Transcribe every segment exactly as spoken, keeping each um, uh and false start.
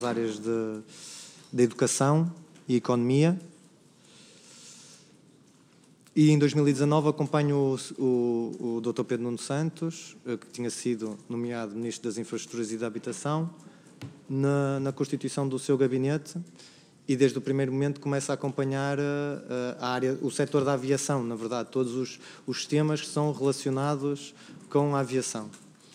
áreas de, de educação e economia. E em dois mil e dezanove acompanho o, o, o doutor Pedro Nuno Santos, que tinha sido nomeado Ministro das Infraestruturas e da Habitação, na, na constituição do seu gabinete, e desde o primeiro momento começa a acompanhar a, a área, o setor da aviação, na verdade, todos os, os temas que são relacionados com a aviação.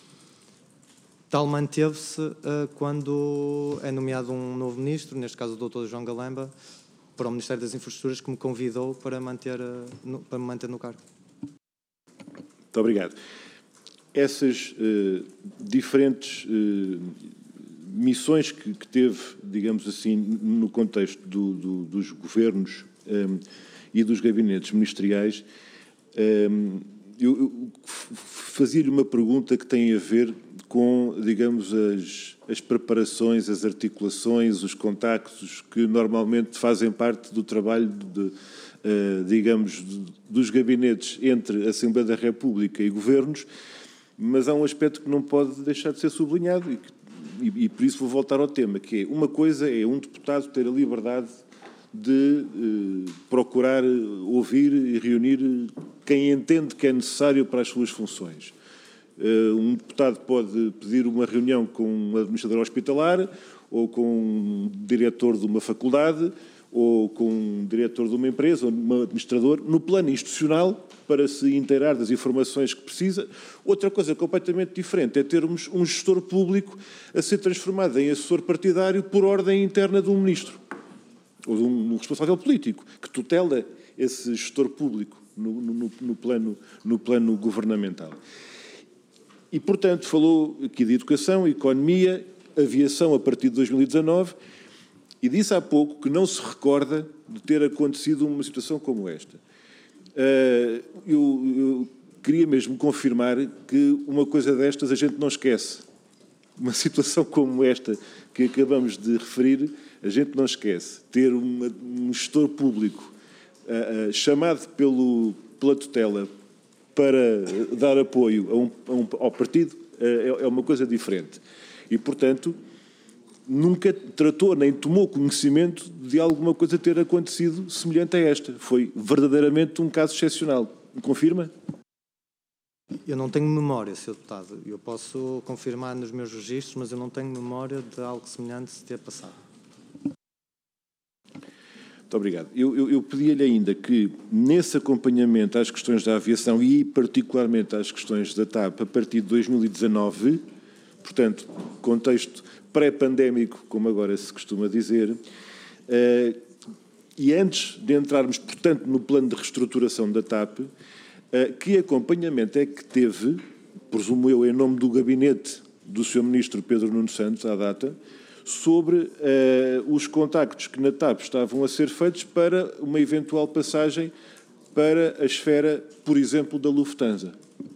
Tal manteve-se uh, quando é nomeado um novo ministro, neste caso o doutor João Galamba, para o Ministério das Infraestruturas, que me convidou para, manter, uh, no, para me manter no cargo. Muito obrigado. Essas uh, diferentes uh, missões que, que teve, digamos assim, no contexto do, do, dos governos um, e dos gabinetes ministeriais, um, eu, eu fazia-lhe uma pergunta que tem a ver com, digamos, as, as preparações, as articulações, os contactos que normalmente fazem parte do trabalho, de, uh, digamos, de, dos gabinetes entre a Assembleia da República e governos, mas há um aspecto que não pode deixar de ser sublinhado e, e, e por isso vou voltar ao tema, que é, uma coisa é um deputado ter a liberdade de uh, procurar ouvir e reunir quem entende que é necessário para as suas funções. Uh, um deputado pode pedir uma reunião com um administrador hospitalar, ou com um diretor de uma faculdade, ou com um diretor de uma empresa, ou um administrador, no plano institucional, para se inteirar das informações que precisa. Outra coisa completamente diferente é termos um gestor público a ser transformado em assessor partidário por ordem interna de um ministro, ou de um responsável político, que tutela esse gestor público no, no, no, plano, no plano governamental. E, portanto, falou aqui de educação, economia, aviação a partir de dois mil e dezanove, e disse há pouco que não se recorda de ter acontecido uma situação como esta. Uh, eu, eu queria mesmo confirmar que uma coisa destas a gente não esquece. Uma situação como esta que acabamos de referir, a gente não esquece. Ter uma, um gestor público uh, uh, chamado pelo, pela tutela para dar apoio a um, a um, ao partido uh, é, é uma coisa diferente. E, portanto, nunca tratou nem tomou conhecimento de alguma coisa ter acontecido semelhante a esta. Foi verdadeiramente um caso excepcional. Me confirma? Eu não tenho memória, senhor Deputado. Eu posso confirmar nos meus registros, mas eu não tenho memória de algo semelhante se ter passado. Muito obrigado. Eu, eu, eu pedia-lhe ainda que, nesse acompanhamento às questões da aviação e particularmente às questões da TAP, a partir de dois mil e dezanove, portanto, contexto pré-pandémico, como agora se costuma dizer, uh, e antes de entrarmos, portanto, no plano de reestruturação da TAP, uh, que acompanhamento é que teve, presumo eu, em nome do gabinete do senhor Ministro Pedro Nuno Santos, à data, sobre uh, os contactos que na TAP estavam a ser feitos para uma eventual passagem para a esfera, por exemplo, da Lufthansa.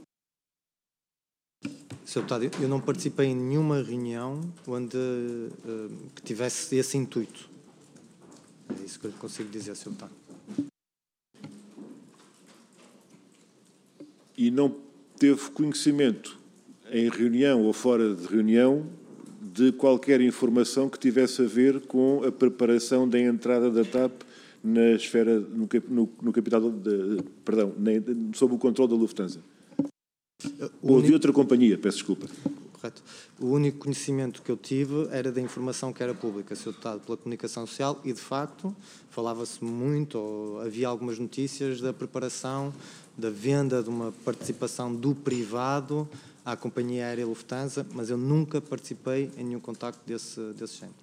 senhor Deputado, eu não participei em nenhuma reunião onde uh, que tivesse esse intuito. É isso que eu consigo dizer, senhor Deputado. E não teve conhecimento, em reunião ou fora de reunião, de qualquer informação que tivesse a ver com a preparação da entrada da TAP na esfera, no, no, no capital, de, perdão, na, sob o controle da Lufthansa. O Ou único... de outra companhia, peço desculpa. Correto. O único conhecimento que eu tive era da informação que era pública, senhor Deputado, pela comunicação social, e, de facto, falava-se muito, ou havia algumas notícias da preparação, da venda de uma participação do privado à companhia aérea Lufthansa, mas eu nunca participei em nenhum contacto desse, desse género.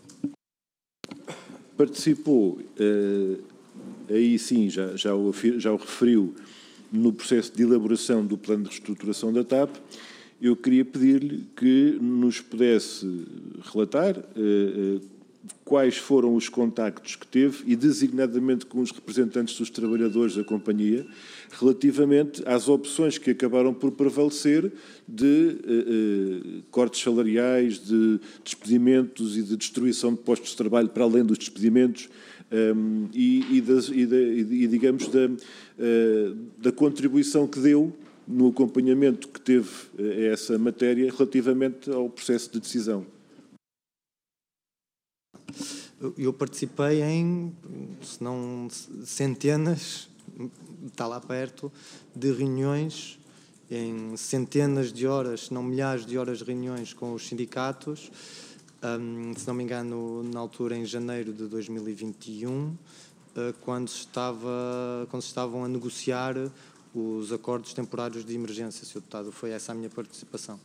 Participou, eh, aí sim, já, já, o, já o referiu, no processo de elaboração do plano de reestruturação da TAP. Eu queria pedir-lhe que nos pudesse relatar eh, quais foram os contactos que teve, e designadamente com os representantes dos trabalhadores da companhia, relativamente às opções que acabaram por prevalecer de eh, eh, cortes salariais, de despedimentos e de destruição de postos de trabalho para além dos despedimentos, um, e, e, das, e, da, e, digamos, da, uh, da contribuição que deu no acompanhamento que teve a essa matéria relativamente ao processo de decisão. Eu participei em, se não centenas, está lá perto, de reuniões, em centenas de horas, se não milhares de horas de reuniões com os sindicatos, um, se não me engano, na altura em janeiro de dois mil e vinte e um, uh, quando, se estava, quando se estavam a negociar os acordos temporários de emergência, senhor Deputado. Foi essa a minha participação.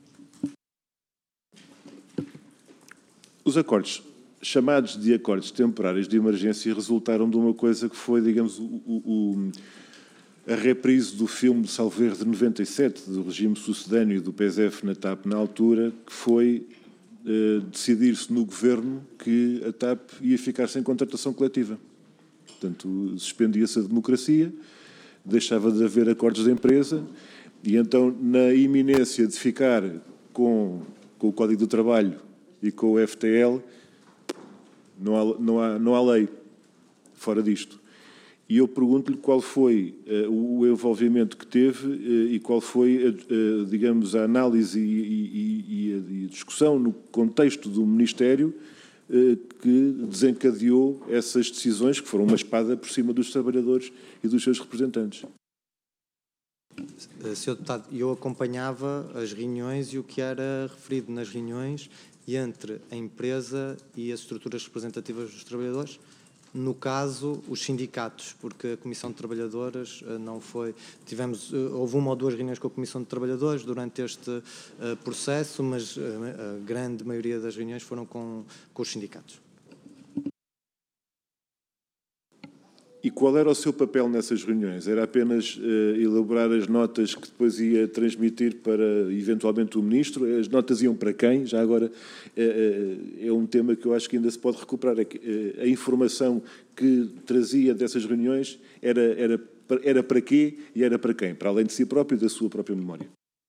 Os acordos, chamados de acordos temporários de emergência, resultaram de uma coisa que foi, digamos, o, o, a reprise do filme de salvo erro de noventa e sete, do regime sucedâneo do P S F na TAP na altura, que foi eh, decidir-se no governo que a TAP ia ficar sem contratação coletiva. Portanto, suspendia-se a democracia, deixava de haver acordos de empresa e então, na iminência de ficar com, com o Código do Trabalho e com o F T L, não há, não há, não há lei fora disto. E eu pergunto-lhe qual foi uh, o envolvimento que teve uh, e qual foi, uh, digamos, a análise e, e, e, a, e a discussão no contexto do Ministério uh, que desencadeou essas decisões, que foram uma espada por cima dos trabalhadores e dos seus representantes. senhor Deputado, eu acompanhava as reuniões e o que era referido nas reuniões entre a empresa e as estruturas representativas dos trabalhadores, no caso, os sindicatos, porque a Comissão de Trabalhadoras não foi... Tivemos, houve uma ou duas reuniões com a Comissão de Trabalhadores durante este uh, processo, mas a, a grande maioria das reuniões foram com, com os sindicatos. E qual era o seu papel nessas reuniões? Era apenas uh, elaborar as notas que depois ia transmitir para, eventualmente, o Ministro? As notas iam para quem? Já agora, uh, é um tema que eu acho que ainda se pode recuperar. É que, uh, a informação que trazia dessas reuniões era, era, era para quê e era para quem? Para além de si próprio e da sua própria memória.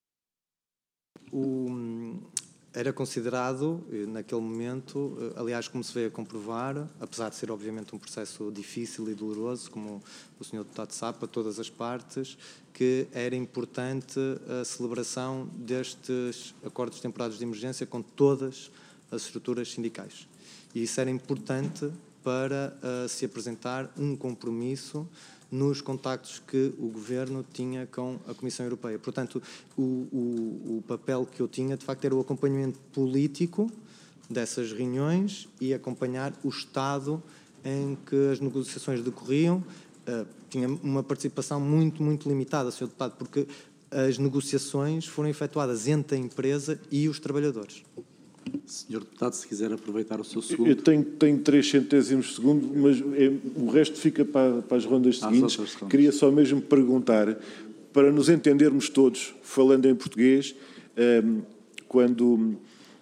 O... Era considerado, naquele momento, aliás, como se veio a comprovar, apesar de ser, obviamente, um processo difícil e doloroso, como o senhor Deputado sabe, para todas as partes, que era importante a celebração destes acordos temporários de emergência com todas as estruturas sindicais. E isso era importante para uh, se apresentar um compromisso nos contactos que o Governo tinha com a Comissão Europeia. Portanto, o, o, o papel que eu tinha, de facto, era o acompanhamento político dessas reuniões e acompanhar o estado em que as negociações decorriam. Uh, tinha uma participação muito, muito limitada, senhor Deputado, porque as negociações foram efetuadas entre a empresa e os trabalhadores. senhor Deputado, se quiser aproveitar o seu segundo... Eu tenho, tenho três centésimos de segundo, mas é, o resto fica para, para as rondas seguintes. As Queria só mesmo perguntar, para nos entendermos todos, falando em português, um, quando,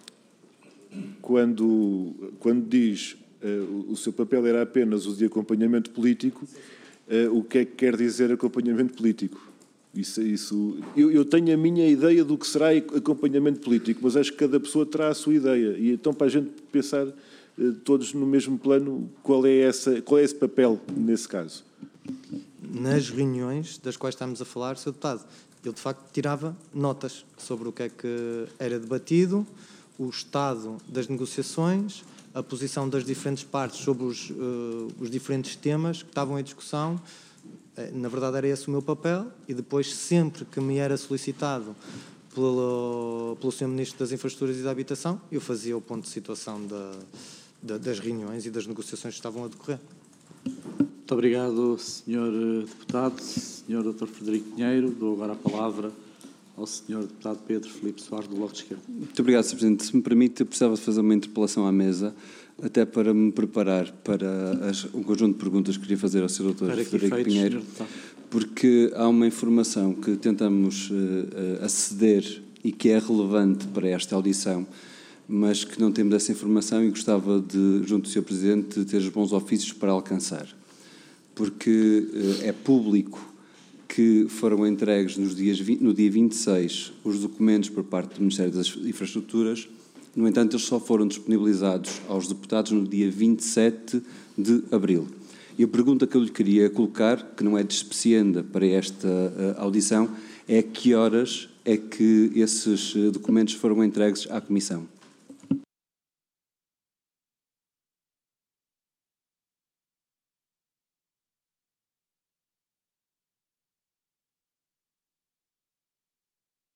quando, quando diz uh, o seu papel era apenas o de acompanhamento político, uh, o que é que quer dizer acompanhamento político? Isso, isso, eu, eu tenho a minha ideia do que será acompanhamento político, mas acho que cada pessoa terá a sua ideia. E então, para a gente pensar eh, todos no mesmo plano, qual é, essa, qual é esse papel nesse caso? Nas reuniões das quais estamos a falar, senhor Deputado, eu de facto tirava notas sobre o que é que era debatido, o estado das negociações, a posição das diferentes partes sobre os, uh, os diferentes temas que estavam em discussão. Na verdade, era esse o meu papel, e depois, sempre que me era solicitado pelo, pelo senhor Ministro das Infraestruturas e da Habitação, eu fazia o ponto de situação da, da, das reuniões e das negociações que estavam a decorrer. Muito obrigado, senhor Deputado. senhor doutor Frederico Pinheiro, dou agora a palavra ao senhor Deputado Pedro Filipe Soares, do Bloco de Esquerda. Muito obrigado, senhor Presidente. Se me permite, eu precisava de fazer uma interpelação à mesa, até para me preparar para as, um conjunto de perguntas que queria fazer ao senhor doutor Frederico feitos, Pinheiro, porque há uma informação que tentamos uh, aceder e que é relevante para esta audição, mas que não temos essa informação e gostava de, junto do senhor Presidente, de ter os bons ofícios para alcançar. Porque uh, é público que foram entregues nos dias vinte, no dia vinte e seis os documentos por parte do Ministério das Infraestruturas. No entanto, eles só foram disponibilizados aos deputados no dia vinte e sete de abril. E a pergunta que eu lhe queria colocar, que não é despecienda para esta uh, audição, é a que horas é que esses uh, documentos foram entregues à Comissão?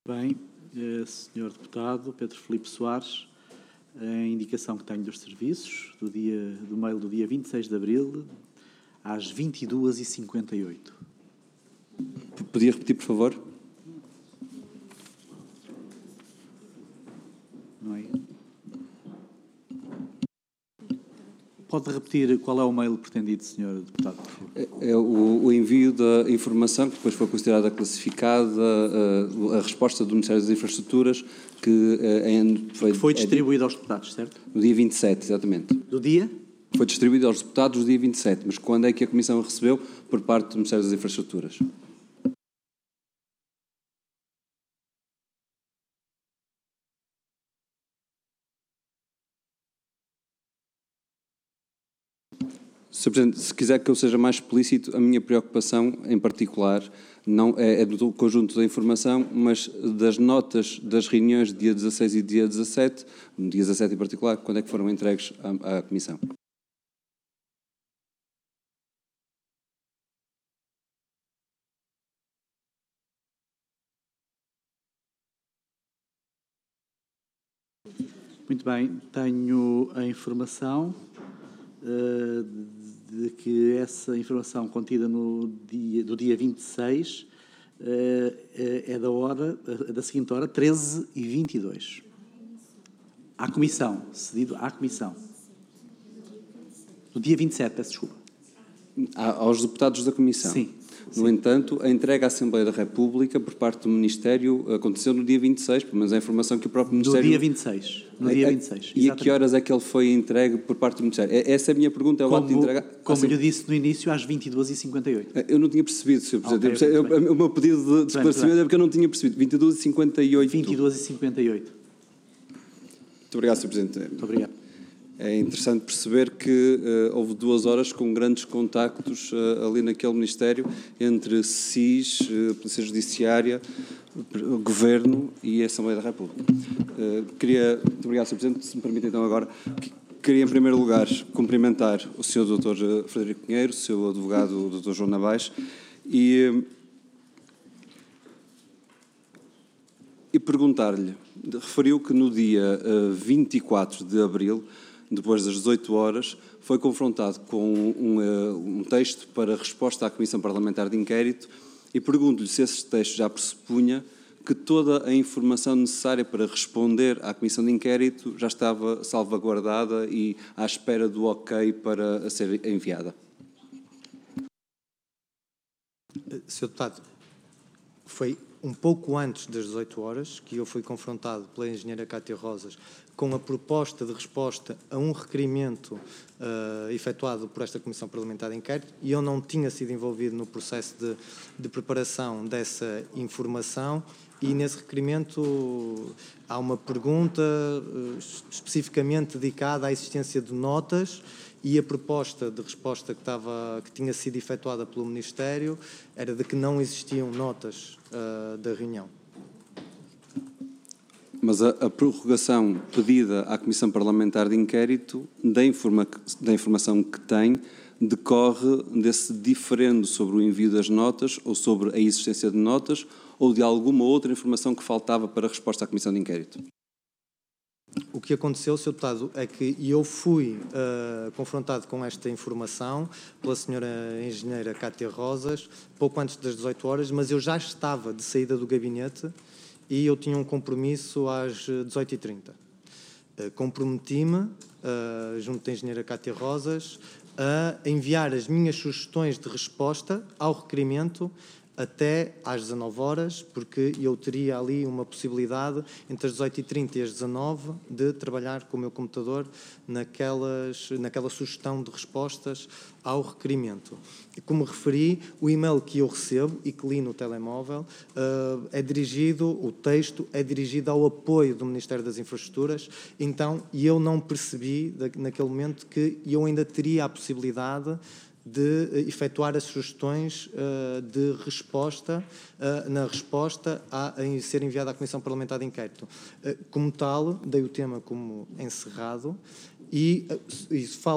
Bem, senhor Deputado Pedro Filipe Soares, a indicação que tenho dos serviços, do, dia, do mail do dia vinte e seis de abril, às vinte e duas e cinquenta e oito. Podia repetir, por favor? Não é? Pode repetir qual é o mail pretendido, senhor Deputado? É, é o, o envio da informação, que depois foi considerada classificada, a, a resposta do Ministério das Infraestruturas, que, é, foi, que foi distribuída é, aos deputados, certo? No dia vinte e sete, exatamente. Do dia? Foi distribuído aos deputados no dia vinte e sete, mas quando é que a Comissão recebeu? Por parte do Ministério das Infraestruturas. senhor Presidente, se quiser que eu seja mais explícito, a minha preocupação, em particular, não é, é do conjunto da informação, mas das notas das reuniões de dia dezasseis e dia dezassete, no dia dezassete em particular, quando é que foram entregues à, à Comissão. Muito bem, tenho a informação uh, de que essa informação contida no dia, do dia vinte e seis uh, é da hora, da seguinte hora, treze e vinte e dois. À Comissão, cedido à Comissão. No dia vinte e sete, peço desculpa. Aos deputados da Comissão. Sim. No Sim. entanto, a entrega à Assembleia da República por parte do Ministério aconteceu no dia vinte e seis, pelo menos a informação que o próprio Ministério... No dia vinte e seis. No dia vinte e seis, e a que horas é que ele foi entregue por parte do Ministério? Essa é a minha pergunta, é o ato de entregar... Como lhe disse no início, às vinte e duas e cinquenta e oito. Eu não tinha percebido, senhor Presidente. Okay, eu, eu, o meu pedido de, de esclarecimento é porque eu não tinha percebido. vinte e duas e cinquenta e oito. vinte e duas e cinquenta e oito. Muito obrigado, senhor Presidente. Muito obrigado. É interessante perceber que uh, houve duas horas com grandes contactos uh, ali naquele Ministério entre S I S, uh, Polícia Judiciária, uh, Governo e a Assembleia da República. Uh, queria, muito obrigado, senhor Presidente, se me permite então agora, que, queria em primeiro lugar cumprimentar o senhor doutor Frederico Pinheiro, o seu advogado, o doutor João Navais, e, uh, e perguntar-lhe, referiu que no dia uh, vinte e quatro de abril, depois das dezoito horas, foi confrontado com um, um texto para resposta à Comissão Parlamentar de Inquérito e pergunto-lhe se esse texto já pressupunha que toda a informação necessária para responder à Comissão de Inquérito já estava salvaguardada e à espera do ok para ser enviada. senhor Deputado, foi um pouco antes das dezoito horas que eu fui confrontado pela engenheira Cátia Rosas com a proposta de resposta a um requerimento uh, efetuado por esta Comissão Parlamentar de Inquérito e eu não tinha sido envolvido no processo de, de preparação dessa informação e nesse requerimento há uma pergunta uh, especificamente dedicada à existência de notas e a proposta de resposta que, estava, que tinha sido efetuada pelo Ministério era de que não existiam notas uh, da reunião. Mas a, a prorrogação pedida à Comissão Parlamentar de Inquérito, da, informa, da informação que tem, decorre desse diferendo sobre o envio das notas ou sobre a existência de notas ou de alguma outra informação que faltava para a resposta à Comissão de Inquérito? O que aconteceu, senhor Deputado, é que eu fui uh, confrontado com esta informação pela senhora engenheira Cátia Rosas, pouco antes das dezoito horas, mas eu já estava de saída do gabinete e eu tinha um compromisso às dezoito e trinta. Uh, comprometi-me, uh, junto da engenheira Cátia Rosas, a enviar as minhas sugestões de resposta ao requerimento até às dezanove horas, porque eu teria ali uma possibilidade, entre as dezoito e trinta e as dezanove, de trabalhar com o meu computador naquelas, naquela sugestão de respostas ao requerimento. E como referi, o e-mail que eu recebo e que li no telemóvel uh, é dirigido, o texto é dirigido ao apoio do Ministério das Infraestruturas, então eu não percebi naquele momento que eu ainda teria a possibilidade de efetuar as sugestões uh, de resposta, uh, na resposta a, a ser enviada à Comissão Parlamentar de Inquérito. Uh, como tal, dei o tema como encerrado e, uh, e falo